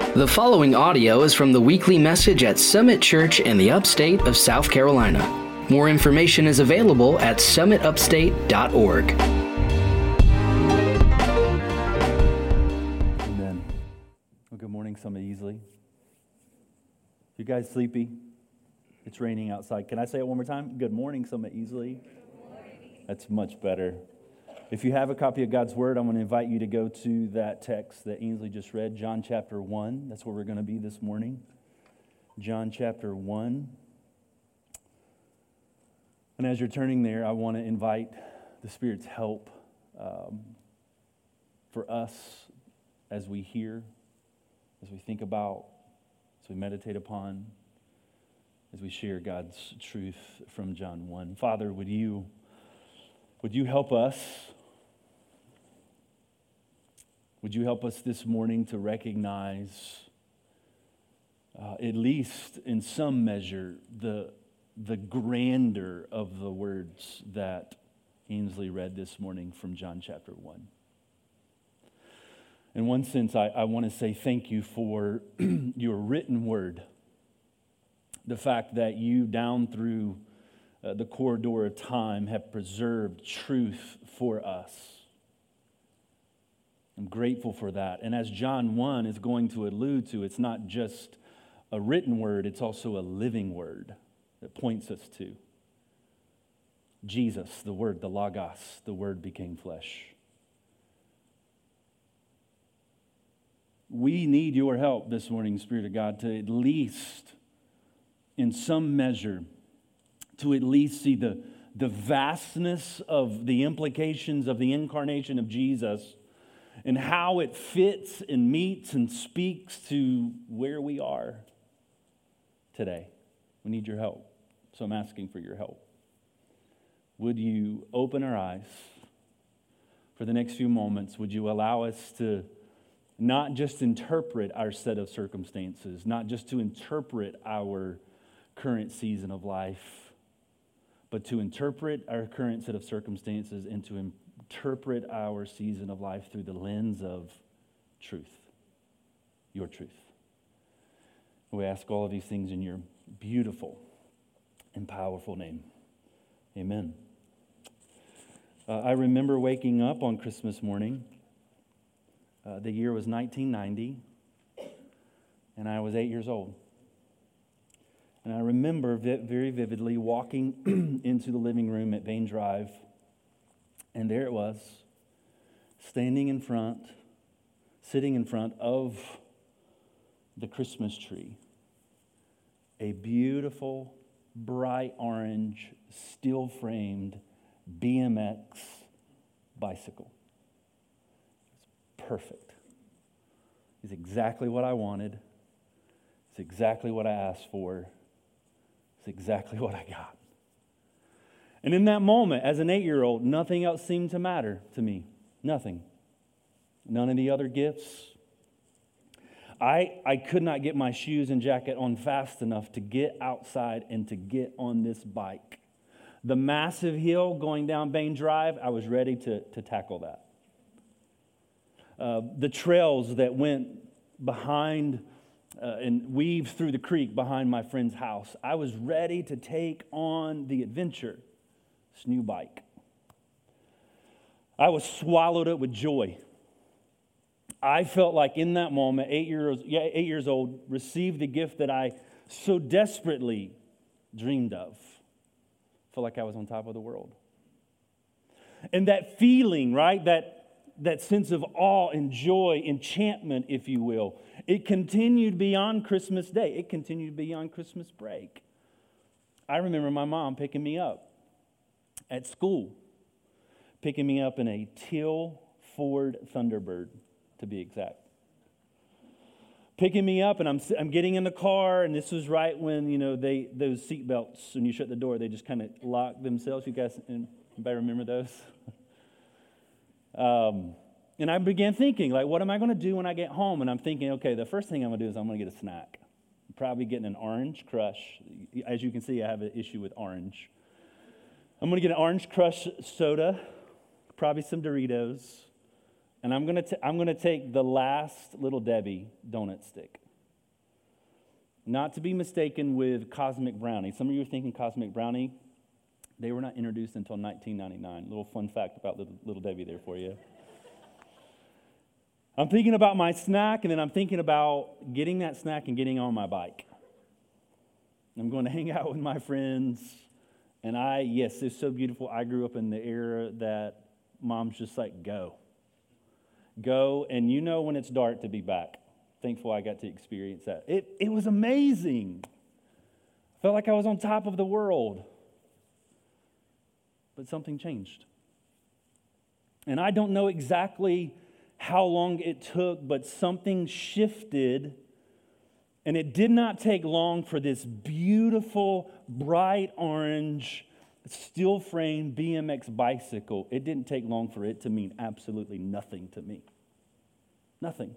The following audio is from the weekly message at Summit Church in the upstate of South Carolina. More information is available at summitupstate.org. Amen. Well, good morning, Summit Easily. You guys sleepy? It's raining outside. Can I say it one more time? Good morning, Summit Easily. That's much better. If you have a copy of God's Word, I'm going to invite you to go to that text that Ainsley just read, John chapter 1. That's where we're going to be this morning. John chapter 1. And as you're turning there, I want to invite the Spirit's help for us as we hear, as we think about, as we meditate upon, as we share God's truth from John 1. Father, would you help us? Would you help us this morning to recognize, at least in some measure, the grandeur of the words that Ainsley read this morning from John chapter 1. In one sense, I want to say thank you for your written word. The fact that you, down through the corridor of time, have preserved truth for us. I'm grateful for that. And as John 1 is going to allude to, it's not just a written word, it's also a living word that points us to Jesus, the Word, the Logos, the Word became flesh. We need your help this morning, Spirit of God, to at least, in some measure, to at least see the vastness of the implications of the incarnation of Jesus and how it fits and meets and speaks to where we are today. We need your help. So I'm asking for your help. Would you open our eyes for the next few moments? Would you allow us to not just interpret our set of circumstances, not just to interpret our current season of life, but to interpret our current set of circumstances and to interpret our season of life through the lens of truth, your truth. We ask all of these things in your beautiful and powerful name. Amen. I remember waking up on Christmas morning. The year was 1990, and I was 8 years old. And I remember very vividly walking into the living room at Bain Drive, and there it was, sitting in front of the Christmas tree, a beautiful, bright orange, steel-framed BMX bicycle. It's perfect. It's exactly what I wanted. It's exactly what I asked for. It's exactly what I got. And in that moment, as an 8-year-old, nothing else seemed to matter to me. Nothing. None of the other gifts. I could not get my shoes and jacket on fast enough to get outside and to get on this bike. The massive hill going down Bain Drive, I was ready to tackle that. The trails that went behind and weaved through the creek behind my friend's house, I was ready to take on the adventure. This new bike. I was swallowed up with joy. I felt like in that moment, 8 years old, received the gift that I so desperately dreamed of. Felt like I was on top of the world. And that feeling, right, that sense of awe and joy, enchantment, if you will, it continued beyond Christmas Day. It continued beyond Christmas break. I remember my mom picking me up at school, picking me up in a teal Ford Thunderbird, to be exact. Picking me up, and I'm getting in the car, and this was right when, those seat belts, when you shut the door, they just kind of lock themselves. You guys, anybody remember those? And I began thinking, like, what am I going to do when I get home? And I'm thinking, okay, the first thing I'm going to do is I'm going to get a snack. I'm probably getting an Orange Crush. As you can see, I have an issue with orange. I'm going to get an Orange Crush soda, probably some Doritos, And I'm gonna take the last Little Debbie donut stick. Not to be mistaken with Cosmic Brownie. Some of you are thinking Cosmic Brownie. They were not introduced until 1999. Little fun fact about Little Debbie there for you. I'm thinking about my snack, and then I'm thinking about getting that snack and getting on my bike. I'm going to hang out with my friends. And yes, it's so beautiful. I grew up in the era that mom's just like, go. Go, and you know when it's dark to be back. Thankful I got to experience that. It was amazing. I felt like I was on top of the world. But something changed. And I don't know exactly how long it took, but something shifted. And it did not take long for this beautiful, bright orange, steel frame BMX bicycle. It didn't take long for it to mean absolutely nothing to me. Nothing.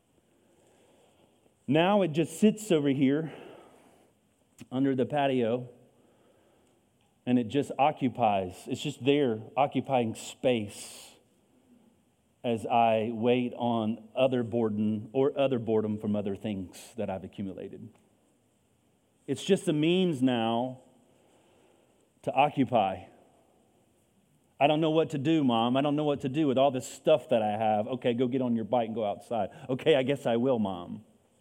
Now it just sits over here under the patio, and it just occupies. It's just there, occupying space as I wait on other boredom from other things that I've accumulated. It's just a means now to occupy. I don't know what to do, Mom. I don't know what to do with all this stuff that I have. Okay, go get on your bike and go outside. Okay, I guess I will, Mom.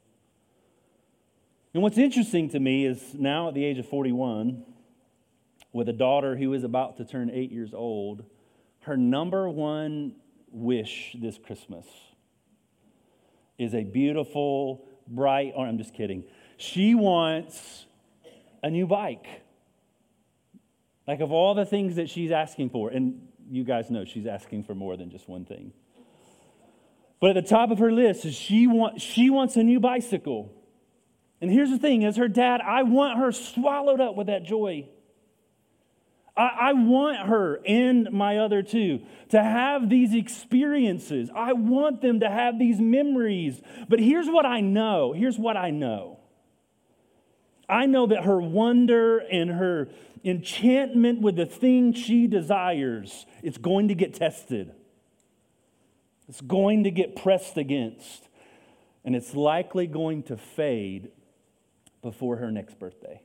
And what's interesting to me is now at the age of 41, with a daughter who is about to turn 8 years old, her number one wish this Christmas is a beautiful, bright, I'm just kidding. She wants a new bike. Like of all the things that she's asking for, and you guys know she's asking for more than just one thing. But at the top of her list is she wants a new bicycle. And here's the thing, as her dad, I want her swallowed up with that joy. I want her and my other two to have these experiences. I want them to have these memories. But here's what I know. I know that her wonder and her enchantment with the thing she desires, it's going to get tested. It's going to get pressed against. And it's likely going to fade before her next birthday.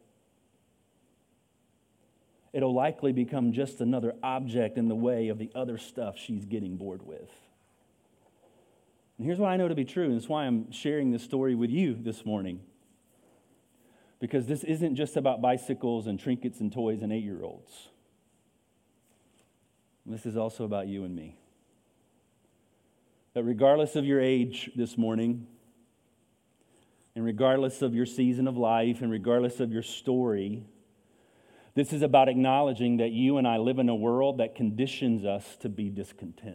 It'll likely become just another object in the way of the other stuff she's getting bored with. And here's what I know to be true, and that's why I'm sharing this story with you this morning. Because this isn't just about bicycles and trinkets and toys and 8-year-olds. This is also about you and me. That regardless of your age this morning, and regardless of your season of life, and regardless of your story, this is about acknowledging that you and I live in a world that conditions us to be discontent.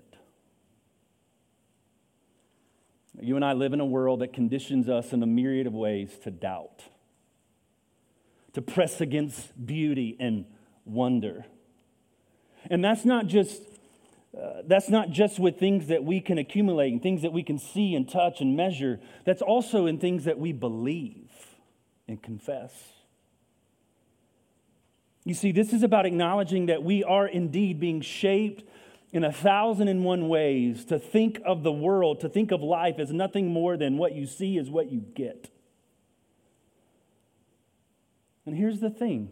You and I live in a world that conditions us in a myriad of ways to doubt, to press against beauty and wonder. And that's not just with things that we can accumulate and things that we can see and touch and measure. That's also in things that we believe and confess. You see, this is about acknowledging that we are indeed being shaped in 1,001 ways to think of the world, to think of life as nothing more than what you see is what you get. And here's the thing.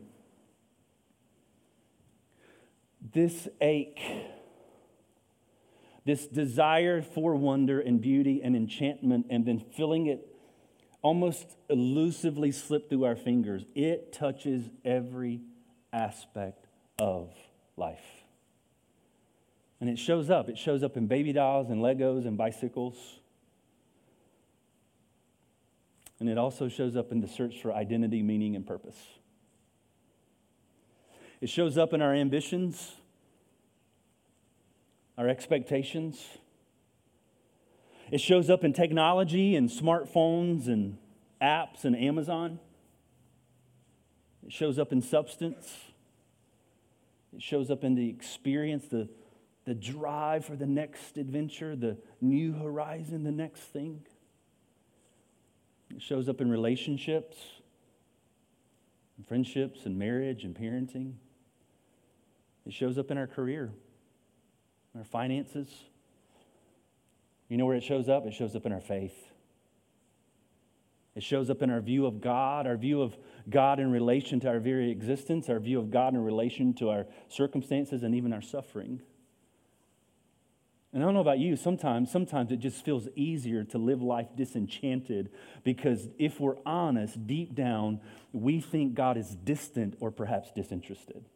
This ache, this desire for wonder and beauty and enchantment, and then feeling it almost elusively slip through our fingers, it touches every aspect of life. And it shows up. It shows up in baby dolls and Legos and bicycles. And it also shows up in the search for identity, meaning, and purpose. It shows up in our ambitions, our expectations. It shows up in technology and smartphones and apps and Amazon. It shows up in substance. It shows up in the experience, the drive for the next adventure, the new horizon, the next thing. It shows up in relationships, and friendships, and marriage, and parenting. It shows up in our career, our finances. You know where it shows up? It shows up in our faith. It shows up in our view of God in relation to our very existence, our view of God in relation to our circumstances and even our suffering. And I don't know about you, sometimes it just feels easier to live life disenchanted because if we're honest, deep down, we think God is distant or perhaps disinterested.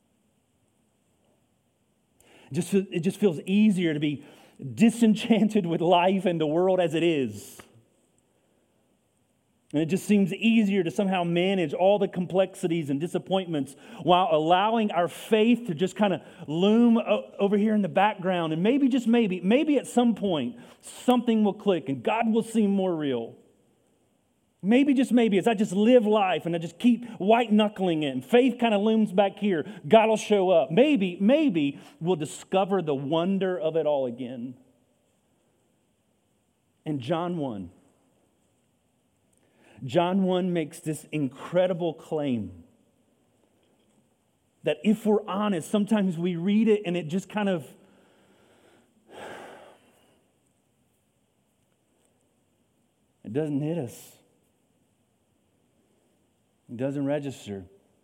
It just feels easier to be disenchanted with life and the world as it is. And it just seems easier to somehow manage all the complexities and disappointments while allowing our faith to just kind of loom over here in the background. And maybe, just maybe at some point, something will click and God will seem more real. Maybe, just maybe, as I just live life and I just keep white-knuckling it and faith kind of looms back here, God will show up. Maybe we'll discover the wonder of it all again. In John 1 makes this incredible claim that if we're honest, sometimes we read it and it just kind of, it doesn't hit us. It doesn't register.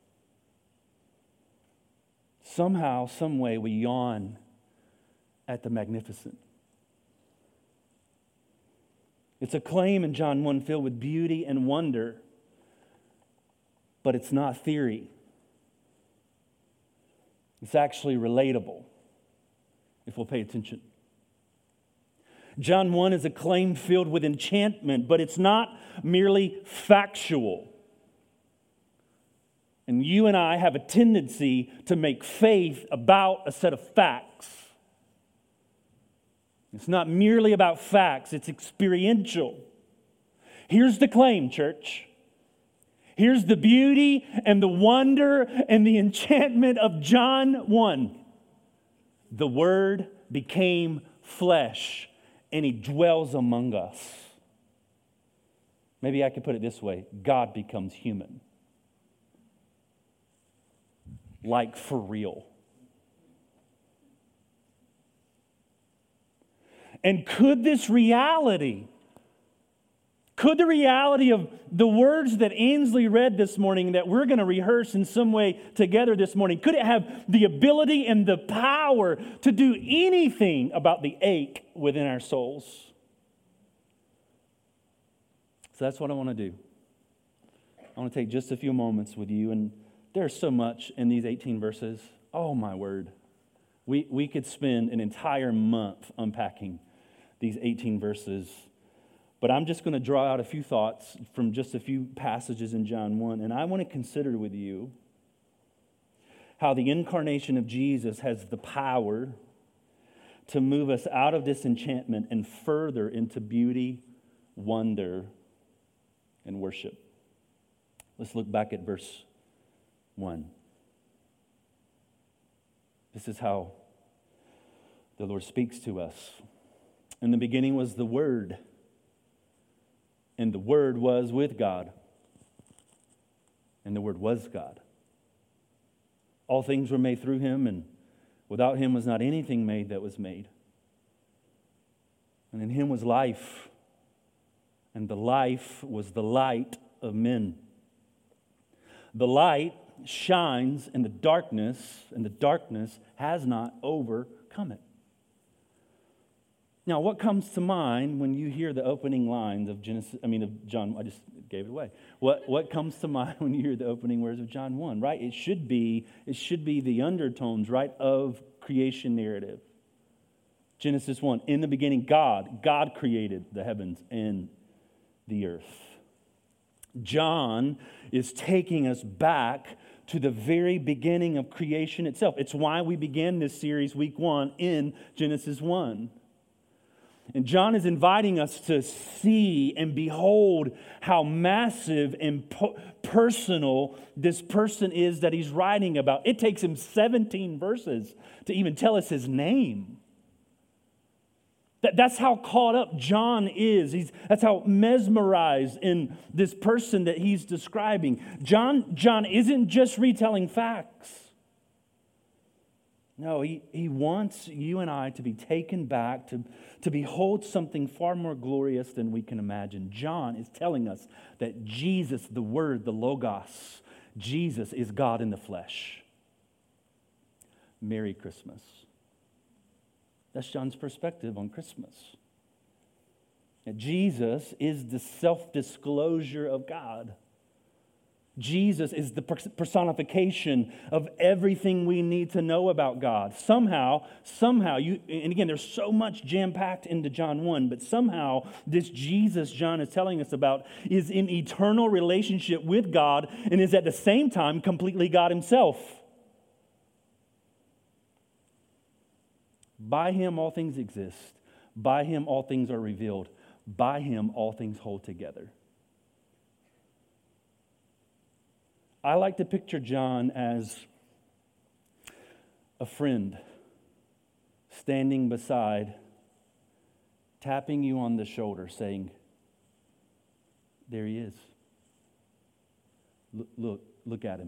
Somehow, some way, we yawn at the magnificent. It's a claim in John 1 filled with beauty and wonder, but it's not theory. It's actually relatable, if we'll pay attention. John 1 is a claim filled with enchantment, but it's not merely factual. And you and I have a tendency to make faith about a set of facts. It's not merely about facts, it's experiential. Here's the claim, church. Here's the beauty and the wonder and the enchantment of John 1. The Word became flesh and He dwells among us. Maybe I could put it this way: God becomes human. Like for real. And could the reality of the words that Ainsley read this morning that we're going to rehearse in some way together this morning, could it have the ability and the power to do anything about the ache within our souls? So that's what I want to do. I want to take just a few moments with you, and there's so much in these 18 verses. Oh, my word. We could spend an entire month unpacking these 18 verses. But I'm just going to draw out a few thoughts from just a few passages in John 1. And I want to consider with you how the incarnation of Jesus has the power to move us out of disenchantment and further into beauty, wonder, and worship. Let's look back at verse 1. This is how the Lord speaks to us. In the beginning was the Word, and the Word was with God, and the Word was God. All things were made through Him, and without Him was not anything made that was made. And in Him was life, and the life was the light of men. The light shines in the darkness, and the darkness has not overcome it. Now, what comes to mind when you hear the opening lines of John? I just gave it away. What comes to mind when you hear the opening words of John 1? Right? It should be the undertones, right, of creation narrative. Genesis 1, in the beginning, God created the heavens and the earth. John is taking us back to the very beginning of creation itself. It's why we began this series week 1 in Genesis 1. And John is inviting us to see and behold how massive and personal this person is that he's writing about. It takes him 17 verses to even tell us his name. That's how caught up John is. That's how mesmerized in this person that he's describing. John isn't just retelling facts. No, he wants you and I to be taken back, to behold something far more glorious than we can imagine. John is telling us that Jesus, the Word, the Logos, Jesus is God in the flesh. Merry Christmas. That's John's perspective on Christmas. That Jesus is the self-disclosure of God. Jesus is the personification of everything we need to know about God. Somehow, and again, there's so much jam-packed into John 1, but somehow this Jesus John is telling us about is in eternal relationship with God and is at the same time completely God himself. By him all things exist. By him all things are revealed. By him all things hold together. I like to picture John as a friend standing beside, tapping you on the shoulder, saying, there he is. Look at him.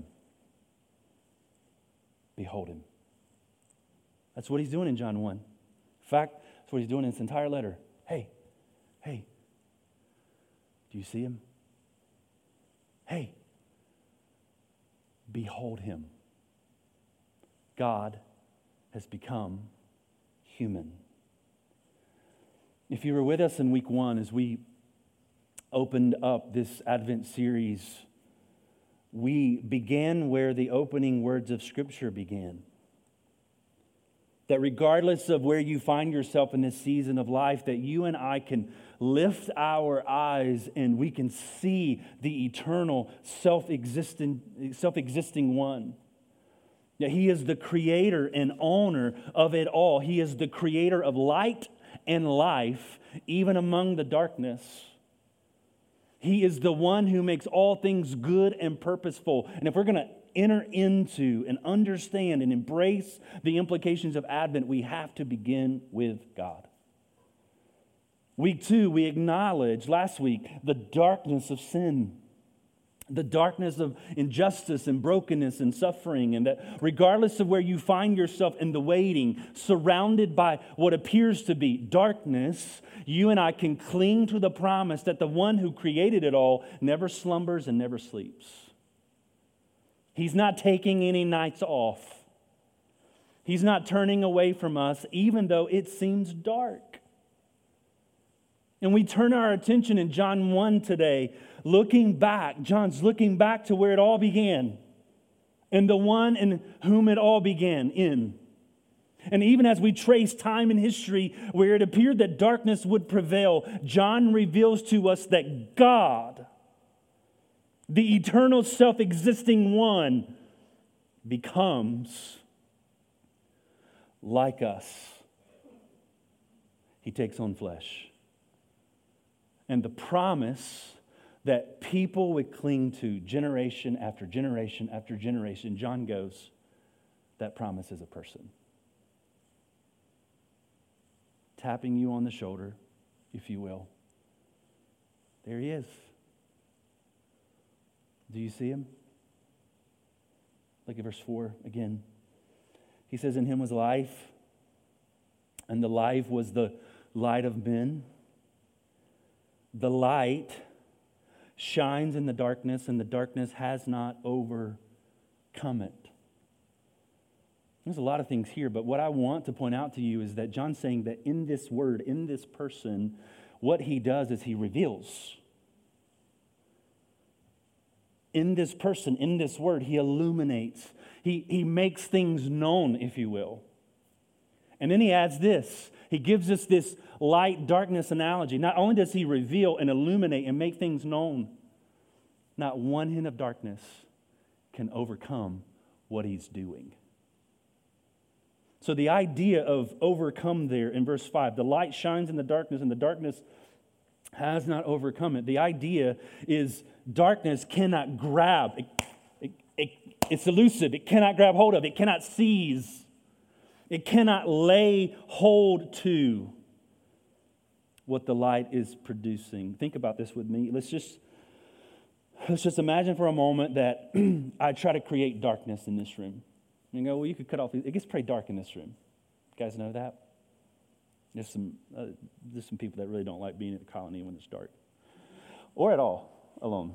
Behold him. That's what he's doing in John 1. In fact, that's what he's doing in this entire letter. Hey, do you see him? Hey. Behold him. God has become human. If you were with us in week 1 as we opened up this Advent series, we began where the opening words of Scripture began. That regardless of where you find yourself in this season of life, that you and I can lift our eyes and we can see the eternal, self-existing one. That he is the creator and owner of it all. He is the creator of light and life, even among the darkness. He is the one who makes all things good and purposeful. And if we're going to enter into and understand and embrace the implications of Advent, we have to begin with God. Week 2, we acknowledged last week the darkness of sin, the darkness of injustice and brokenness and suffering, and that regardless of where you find yourself in the waiting, surrounded by what appears to be darkness, you and I can cling to the promise that the one who created it all never slumbers and never sleeps. He's not taking any nights off. He's not turning away from us, even though it seems dark. And we turn our attention in John 1 today, looking back. John's looking back to where it all began, and the one in whom it all began, in. And even as we trace time in history where it appeared that darkness would prevail, John reveals to us that God, the eternal self-existing one, becomes like us. He takes on flesh. And the promise that people would cling to generation after generation after generation, John goes, that promise is a person. Tapping you on the shoulder, if you will. There he is. Do you see him? Look at verse 4 again. He says, in him was life, and the life was the light of men. The light shines in the darkness, and the darkness has not overcome it. There's a lot of things here, but what I want to point out to you is that John's saying that in this word, in this person, what he does is he reveals. In this person, in this word, he illuminates. He makes things known, if you will. And then he adds this. He gives us this light-darkness analogy. Not only does he reveal and illuminate and make things known, not one hint of darkness can overcome what he's doing. So the idea of overcome there in verse 5, the light shines in the darkness and the darkness has not overcome it. The idea is darkness cannot grab. It's elusive. It cannot grab hold of. It cannot seize. It cannot lay hold to what the light is producing. Think about this with me. Let's just imagine for a moment that I try to create darkness in this room. You go, well, you could cut off. It gets pretty dark in this room. You guys know that? There's some people that really don't like being at the Colony when it's dark. Or at all, alone.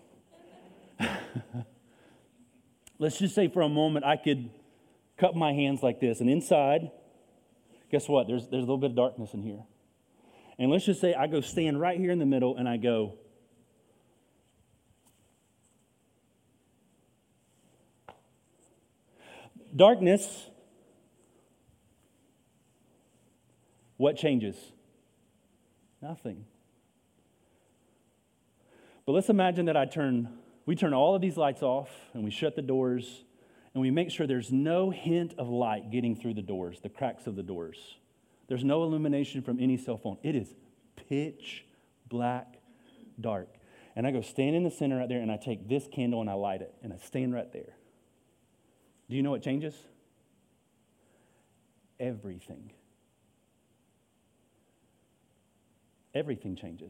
Let's just say for a moment I could cup my hands like this, and inside, guess what? There's a little bit of darkness in here. And let's just say I go stand right here in the middle, and I go, darkness, what changes? Nothing. But let's imagine that we turn all of these lights off, and we shut the doors, and we make sure there's no hint of light getting through the doors, the cracks of the doors. There's no illumination from any cell phone. It is pitch black dark. And I go stand in the center right there, and I take this candle and I light it, and I stand right there. Do you know what changes? Everything. Everything changes.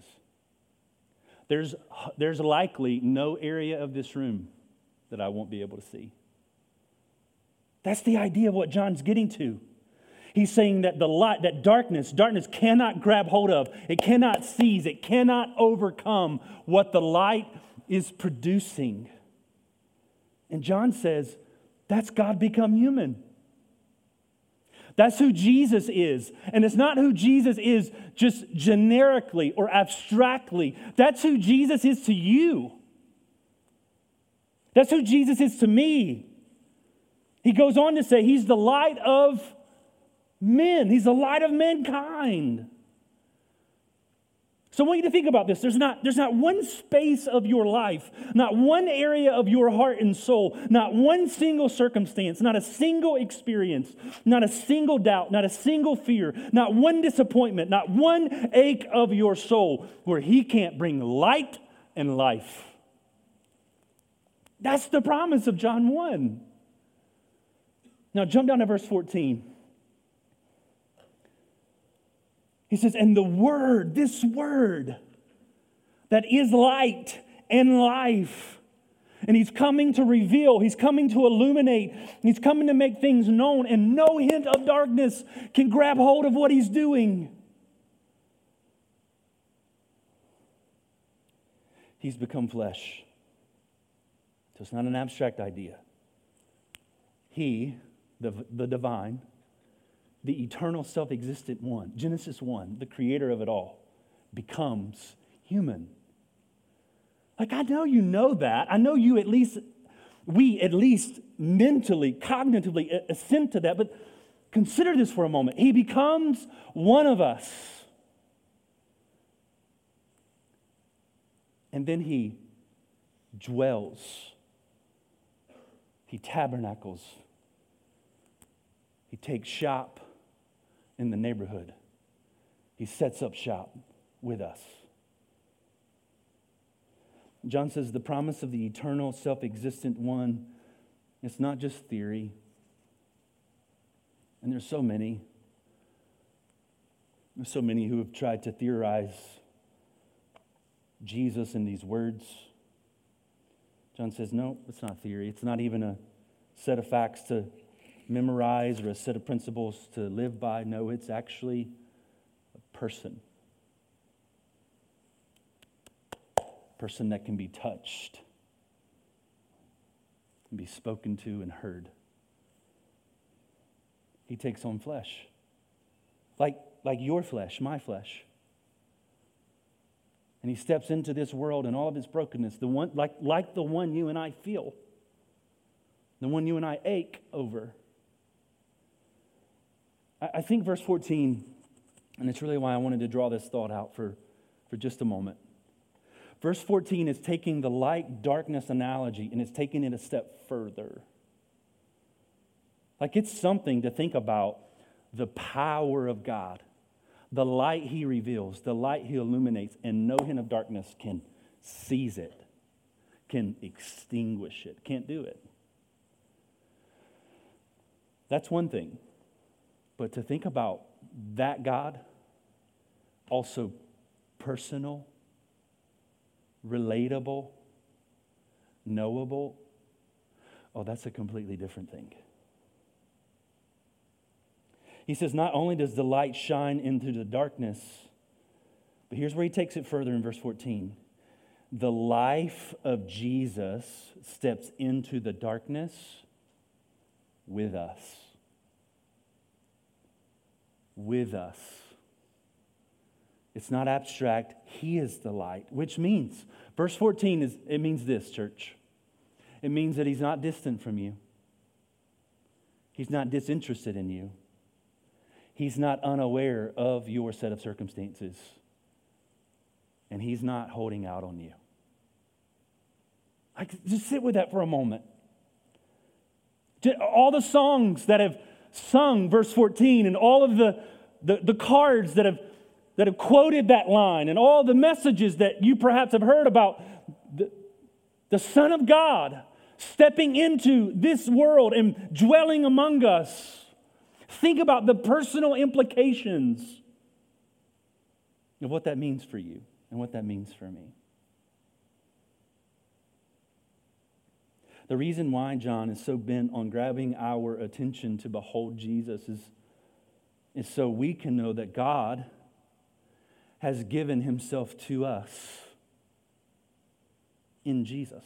There's likely no area of this room that I won't be able to see. That's the idea of what John's getting to. He's saying that the light, that darkness cannot grab hold of, it cannot seize, it cannot overcome what the light is producing. And John says, that's God become human. That's who Jesus is. And it's not who Jesus is just generically or abstractly. That's who Jesus is to you. That's who Jesus is to me. He goes on to say he's the light of men. He's the light of mankind. So I want you to think about this. There's not one space of your life, not one area of your heart and soul, not one single circumstance, not a single experience, not a single doubt, not a single fear, not one disappointment, not one ache of your soul where he can't bring light and life. That's the promise of John 1. Now jump down to verse 14. He says, and the Word, this Word that is light and life, and he's coming to reveal, he's coming to illuminate, he's coming to make things known, and no hint of darkness can grab hold of what he's doing. He's become flesh. So it's not an abstract idea. He, the divine, the eternal self-existent one, Genesis 1, the creator of it all, becomes human. Like, I know you know that. I know we at least mentally, cognitively assent to that, but consider this for a moment. He becomes one of us. And then he dwells. He tabernacles. He takes shop in the neighborhood. He sets up shop with us. John says the promise of the eternal, self-existent one, it's not just theory. And there's so many. There's so many who have tried to theorize Jesus in these words. John says, no, it's not theory. It's not even a set of facts to memorize or a set of principles to live by. No, it's actually a person. A person that can be touched, can be spoken to and heard. He takes on flesh. Like your flesh, my flesh. And he steps into this world and all of its brokenness, the one like the one you and I feel, the one you and I ache over. I think verse 14, and it's really why I wanted to draw this thought out for just a moment. Verse 14 is taking the light-darkness analogy and it's taking it a step further. Like, it's something to think about the power of God, the light he reveals, the light he illuminates, and no hint of darkness can seize it, can extinguish it, can't do it. That's one thing. But to think about that God, also personal, relatable, knowable, oh, that's a completely different thing. He says, not only does the light shine into the darkness, but here's where he takes it further in verse 14. The life of Jesus steps into the darkness with us. With us. It's not abstract. He is the light, which means, verse 14, it means this, church. It means that he's not distant from you. He's not disinterested in you. He's not unaware of your set of circumstances. And he's not holding out on you. Just sit with that for a moment. All the songs that have sung verse 14 and all of the cards that have quoted that line and all the messages that you perhaps have heard about the Son of God stepping into this world and dwelling among us. Think about the personal implications of what that means for you and what that means for me. The reason why John is so bent on grabbing our attention to behold Jesus is so we can know that God has given himself to us in Jesus.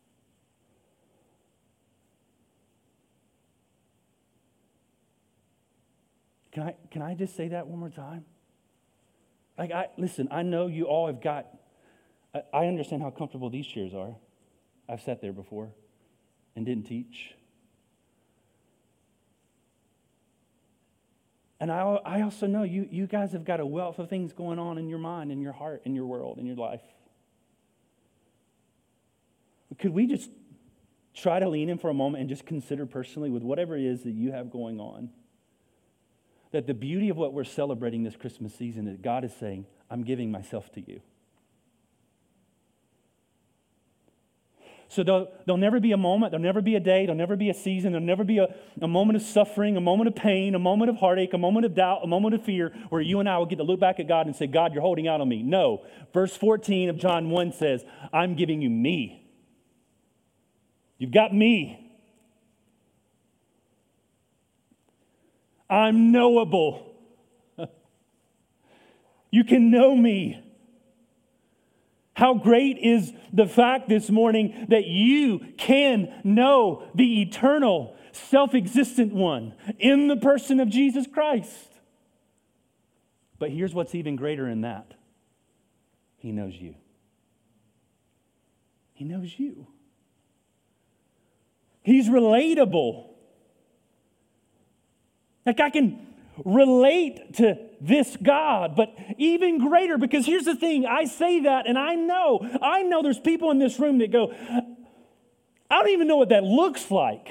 Can I just say that one more time? Listen, I know you all have got, I understand how comfortable these chairs are. I've sat there before and didn't teach. And I also know you guys have got a wealth of things going on in your mind, in your heart, in your world, in your life. Could we just try to lean in for a moment and just consider personally with whatever it is that you have going on, that the beauty of what we're celebrating this Christmas season is God is saying, I'm giving myself to you. So there'll never be a moment, there'll never be a day, there'll never be a season, there'll never be a moment of suffering, a moment of pain, a moment of heartache, a moment of doubt, a moment of fear where you and I will get to look back at God and say, God, you're holding out on me. No. Verse 14 of John 1 says, I'm giving you me. You've got me. I'm knowable. You can know me. How great is the fact this morning that you can know the eternal, self-existent one in the person of Jesus Christ. But here's what's even greater in that. He knows you. He knows you. He's relatable. Like I can relate to this God, but even greater, because here's the thing, I say that and I know there's people in this room that go, I don't even know what that looks like.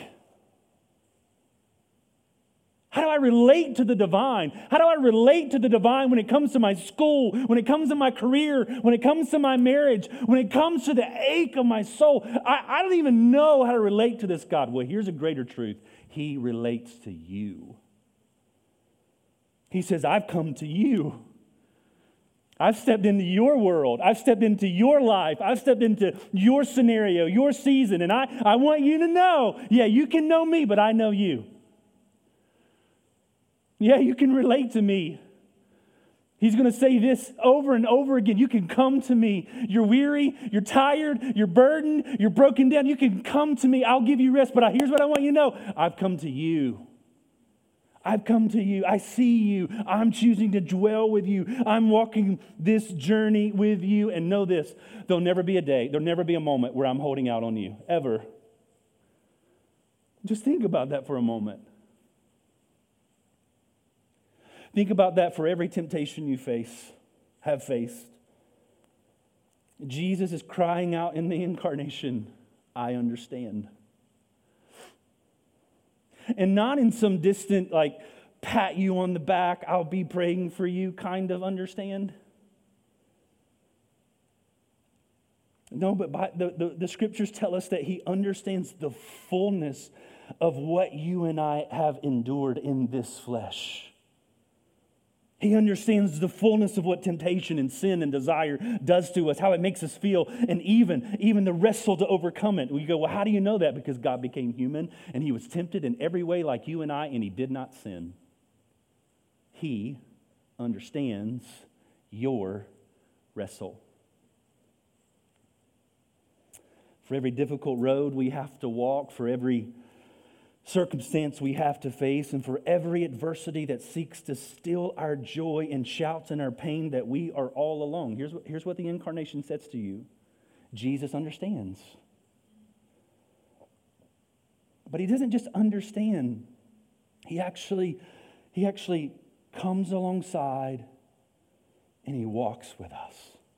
How do I relate to the divine? How do I relate to the divine when it comes to my school, when it comes to my career, when it comes to my marriage, when it comes to the ache of my soul? I don't even know how to relate to this God. Well, here's a greater truth. He relates to you. He says, I've come to you. I've stepped into your world. I've stepped into your life. I've stepped into your scenario, your season. And I want you to know, yeah, you can know me, but I know you. Yeah, you can relate to me. He's going to say this over and over again. You can come to me. You're weary, you're tired, you're burdened, you're broken down. You can come to me. I'll give you rest. But here's what I want you to know. I've come to you. I've come to you. I see you. I'm choosing to dwell with you. I'm walking this journey with you. And know this, there'll never be a day, there'll never be a moment where I'm holding out on you, ever. Just think about that for a moment. Think about that for every temptation you have faced. Jesus is crying out in the incarnation, I understand. And not in some distant, like, pat you on the back, I'll be praying for you kind of understand. No, but the scriptures tell us that he understands the fullness of what you and I have endured in this flesh. He understands the fullness of what temptation and sin and desire does to us, how it makes us feel, and even the wrestle to overcome it. We go, well, how do you know that? Because God became human, and he was tempted in every way like you and I, and he did not sin. He understands your wrestle. For every difficult road we have to walk, for every circumstance we have to face, and for every adversity that seeks to steal our joy and shouts in our pain that we are all alone. Here's what the incarnation says to you. Jesus understands. But he doesn't just understand. He actually comes alongside and he walks with us.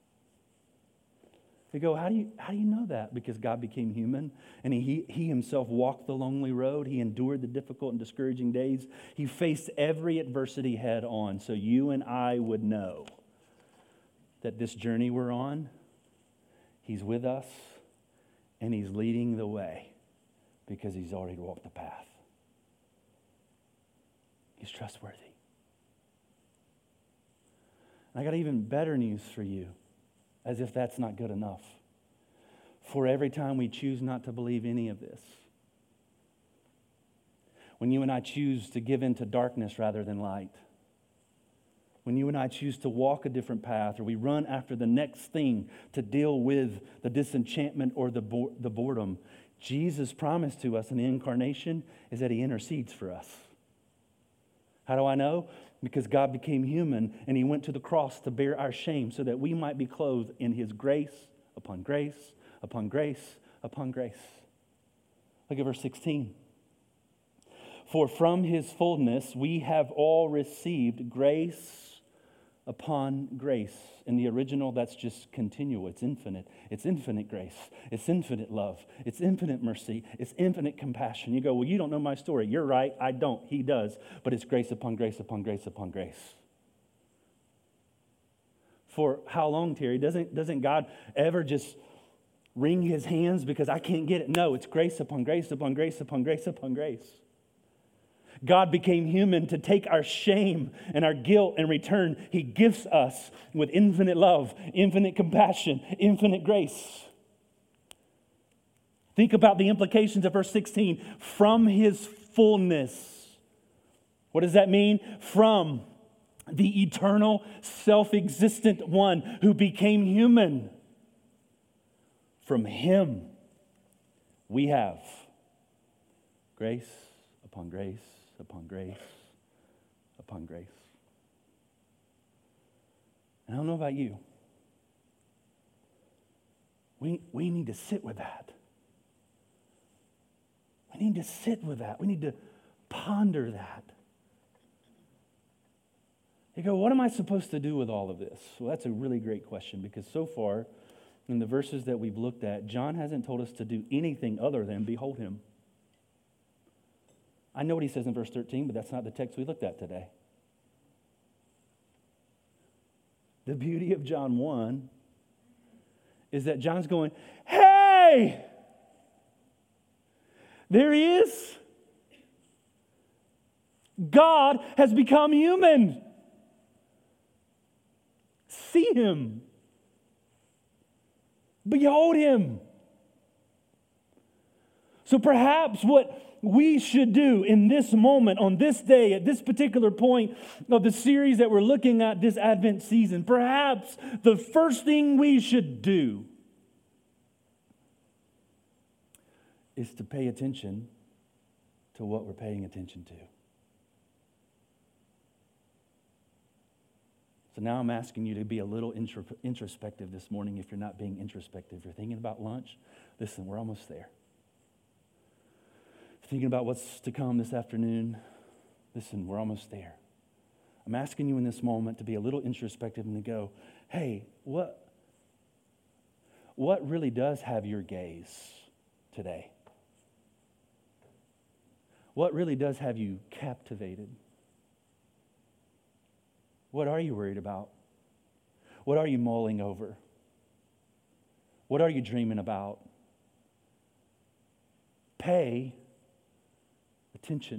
You go, how do you know that? Because God became human and he himself walked the lonely road. He endured the difficult and discouraging days. He faced every adversity head on. So you and I would know that this journey we're on, he's with us and he's leading the way because he's already walked the path. He's trustworthy. And I got even better news for you. As if that's not good enough. For every time we choose not to believe any of this, when you and I choose to give into darkness rather than light, when you and I choose to walk a different path, or we run after the next thing to deal with the disenchantment or the boredom, Jesus' promise to us in the incarnation is that he intercedes for us. How do I know? Because God became human and he went to the cross to bear our shame so that we might be clothed in his grace upon grace upon grace upon grace. Look at verse 16. For from his fullness we have all received grace upon grace. In the original, that's just continual. It's infinite. It's infinite grace. It's infinite love. It's infinite mercy. It's infinite compassion. You go, well, you don't know my story. You're right. I don't. He does. But it's grace upon grace upon grace upon grace. For how long, Terry? Doesn't God ever just wring his hands because I can't get it? No, it's grace upon grace upon grace upon grace upon grace. God became human to take our shame and our guilt. In return, he gifts us with infinite love, infinite compassion, infinite grace. Think about the implications of verse 16. From his fullness. What does that mean? From the eternal, self-existent one who became human. From him, we have grace upon grace upon grace upon grace. And I don't know about you. We need to sit with that. We need to sit with that. We need to ponder that. You go, what am I supposed to do with all of this? Well, that's a really great question because so far in the verses that we've looked at, John hasn't told us to do anything other than behold him. I know what he says in verse 13, but that's not the text we looked at today. The beauty of John 1 is that John's going, hey, there he is. God has become human. See him. Behold him. So perhaps what we should do in this moment, on this day, at this particular point of the series that we're looking at this Advent season, perhaps the first thing we should do is to pay attention to what we're paying attention to. So now I'm asking you to be a little introspective this morning if you're not being introspective. If you're thinking about lunch, listen, we're almost there. Thinking about what's to come this afternoon, listen, we're almost there. I'm asking you in this moment to be a little introspective and to go, hey, what really does have your gaze today? What really does have you captivated? What are you worried about? What are you mulling over? What are you dreaming about? Pay attention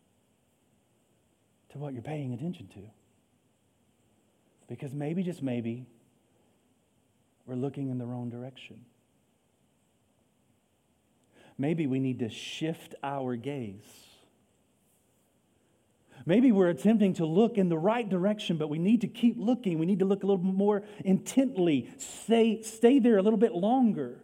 to what you're paying attention to. Because maybe, just maybe, we're looking in the wrong direction. Maybe we need to shift our gaze. Maybe we're attempting to look in the right direction, but we need to keep looking. We need to look a little more intently. Stay there a little bit longer.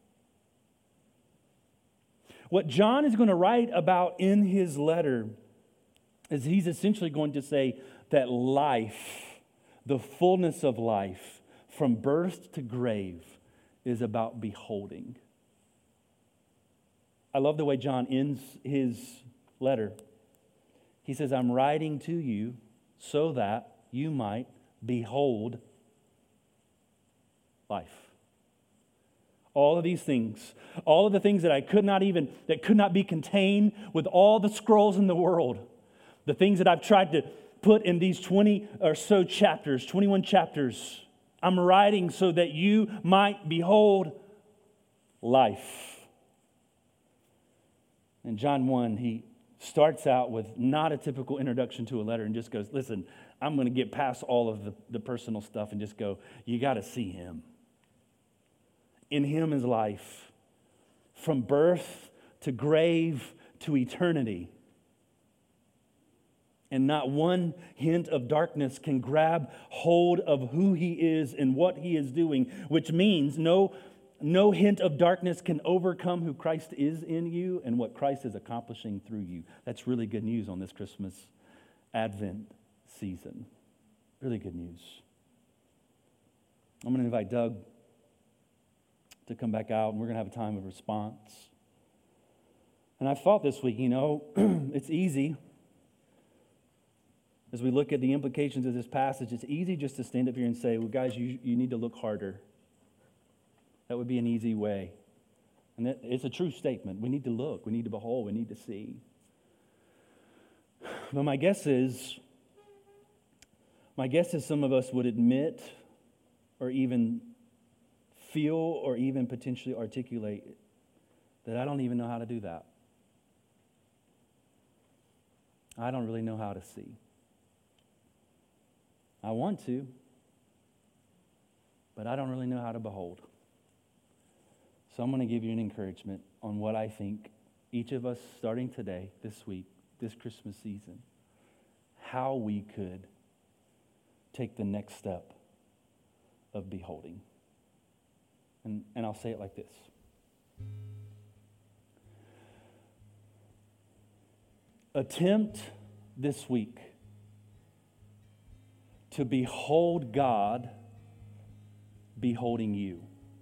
What John is going to write about in his letter is he's essentially going to say that life, the fullness of life, from birth to grave, is about beholding. I love the way John ends his letter. He says, I'm writing to you so that you might behold life. All of these things, all of the things that could not be contained with all the scrolls in the world, the things that I've tried to put in these 20 or so chapters, 21 chapters, I'm writing so that you might behold life. In John 1, he starts out with not a typical introduction to a letter and just goes, listen, I'm going to get past all of the personal stuff and just go, you got to see him. In him is life. From birth to grave to eternity. And not one hint of darkness can grab hold of who he is and what he is doing, which means no hint of darkness can overcome who Christ is in you and what Christ is accomplishing through you. That's really good news on this Christmas Advent season. Really good news. I'm going to invite Doug to come back out, and we're going to have a time of response. And I've thought this week, it's easy, as we look at the implications of this passage, it's easy just to stand up here and say, well, guys, you need to look harder. That would be an easy way. And it's a true statement. We need to look. We need to behold. We need to see. But my guess is some of us would admit or even feel or even potentially articulate that I don't even know how to do that. I don't really know how to see. I want to, but I don't really know how to behold. So I'm going to give you an encouragement on what I think each of us, starting today, this week, this Christmas season, how we could take the next step of beholding. And I'll say it like this. Attempt this week to behold God beholding you.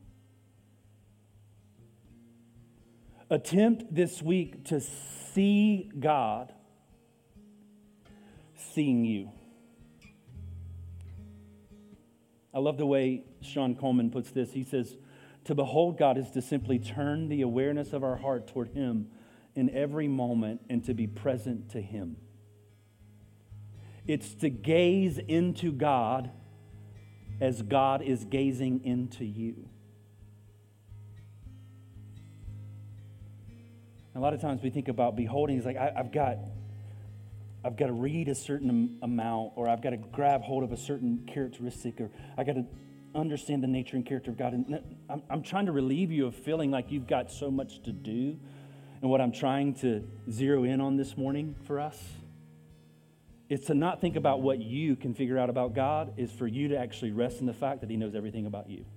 Attempt this week to see God seeing you. I love the way Sean Coleman puts this. He says, to behold God is to simply turn the awareness of our heart toward Him in every moment and to be present to Him. It's to gaze into God as God is gazing into you. A lot of times we think about beholding, it's like I've got to read a certain amount, or I've got to grab hold of a certain characteristic, or I've got to understand the nature and character of God. And I'm trying to relieve you of feeling like you've got so much to do. And what I'm trying to zero in on this morning for us is to not think about what you can figure out about God, is for you to actually rest in the fact that He knows everything about you.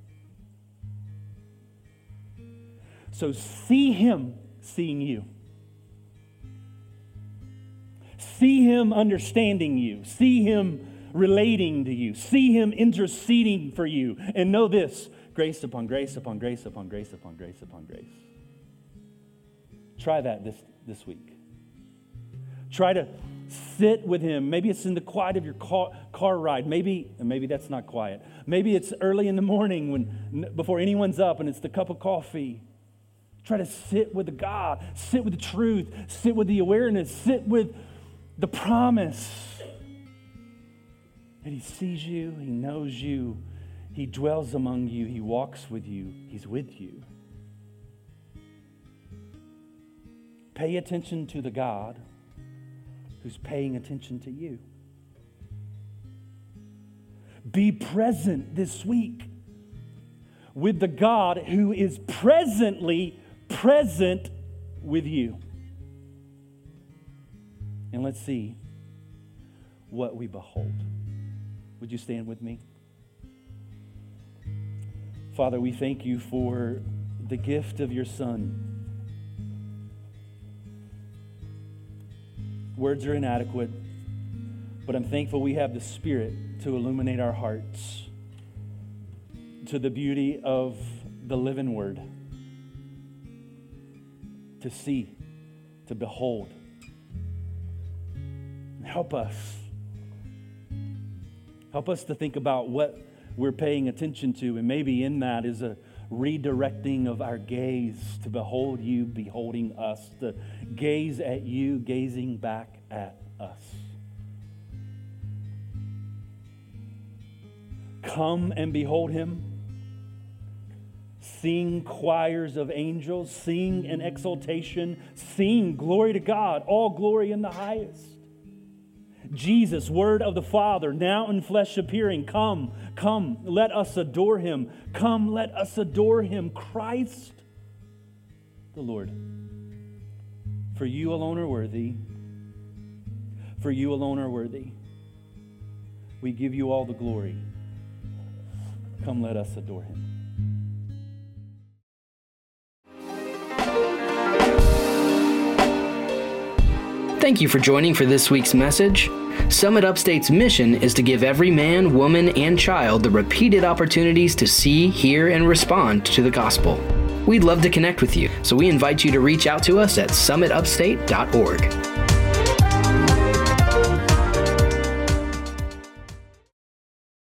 So see Him seeing you. See Him understanding you. See Him relating to you. See Him interceding for you. And know this, grace upon grace upon grace upon grace upon grace upon grace. Try that this week. Try to sit with Him. Maybe it's in the quiet of your car ride. Maybe that's not quiet. Maybe it's early in the morning before anyone's up and it's the cup of coffee. Try to sit with the God. Sit with the truth. Sit with the awareness. Sit with the promise that He sees you, He knows you, He dwells among you, He walks with you, He's with you. Pay attention to the God who's paying attention to you. Be present this week with the God who is presently present with you. And let's see what we behold. Would you stand with me? Father, we thank you for the gift of your Son. Words are inadequate, but I'm thankful we have the Spirit to illuminate our hearts to the beauty of the living Word, to see, to behold. Help us. Help us to think about what we're paying attention to, and maybe in that is a redirecting of our gaze to behold you, beholding us, to gaze at you, gazing back at us. Come and behold him. Sing choirs of angels, sing in exaltation, sing glory to God, all glory in the highest. Jesus, Word of the Father, now in flesh appearing, come, let us adore him. Come, let us adore him, Christ the Lord. For you alone are worthy. For you alone are worthy. We give you all the glory. Come, let us adore him. Thank you for joining for this week's message. Summit Upstate's mission is to give every man, woman, and child the repeated opportunities to see, hear, and respond to the gospel. We'd love to connect with you, so we invite you to reach out to us at summitupstate.org.